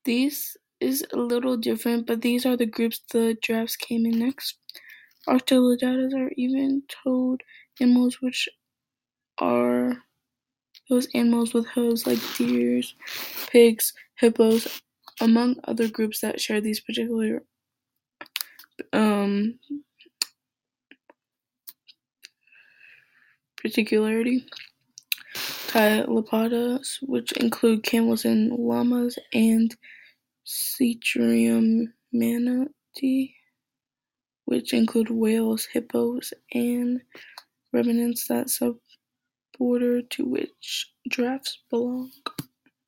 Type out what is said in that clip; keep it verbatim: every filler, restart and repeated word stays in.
These is a little different, but these are the groups the giraffes came in next. Arctolodidae are even-toed animals, which are those animals with hooves like deer, pigs, hippos, among other groups that share these particular um, particularity. Tylopods, which include camels and llamas, and Cetrium manatee, which include whales, hippos, and ruminants that suborder to which giraffes belong.